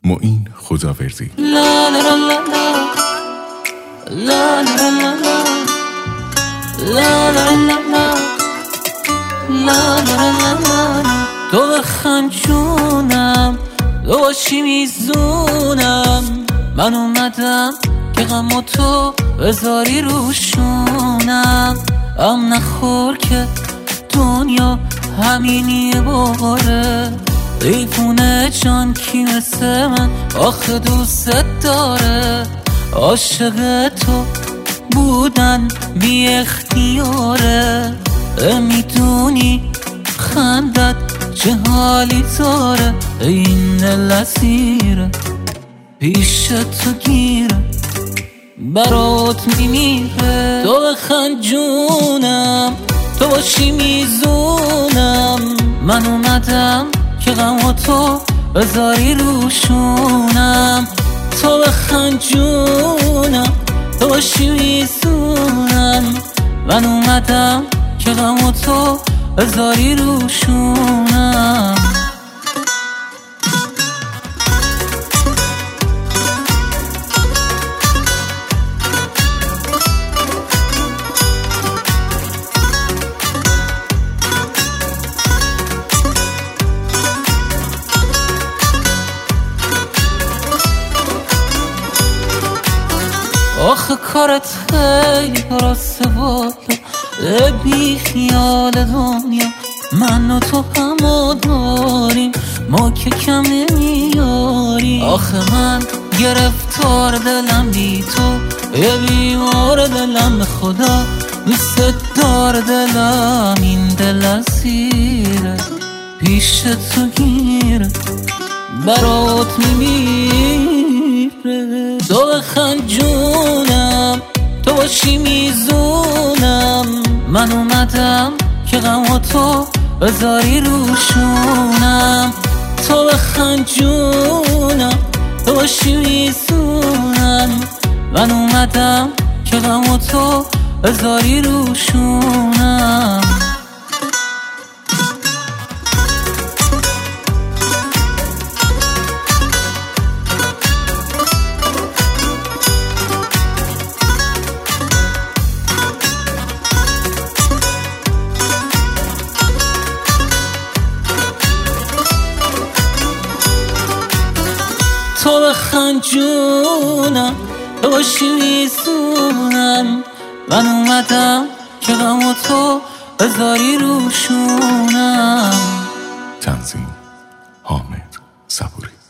معین خداوردی. لا لا لا لا لا لا لا لا لا لا لا تو بخند جونم، تو باشی میزونم. من اومدم که غم و تو بذاری روشونم. نخور که دنیا همینیه باره. ایفونه جان کی مثل من آخه دوست داره. عاشق تو بودن بی اختیاره. میدونی خندت چه حالی داره. این دل اسیره پیش تو گیره، برات میمیره. تو بخند جونم، تو باشی میزونم. من اومدم که غم و تو بذاری روشونم. تو بخند جونم، تو باشی میزونم. من اومدم که غم و تو بذاری روشونم. آخه کارت خیلی درسته والا، بی خیال دنیا من و تو همو داریم، ما که کم نمیاریم. آخه من گرفتار دلم بی تو، بیمار دلم به خدا دوست دار دلم. این دل اسیره پیش تو گیره، برات میمیره. تو بخند جونم، تو باشی میزونم. من اومدم که غم و تو بذاری روشونم. تو بخند جونم، تو باشی میزونم. من اومدم که غم و تو بذاری روشونم. تو بخند جونم، تو باشی میزونم. من اومدم که غم و تو بذاری روشونم. تنظیم حامد صبوری.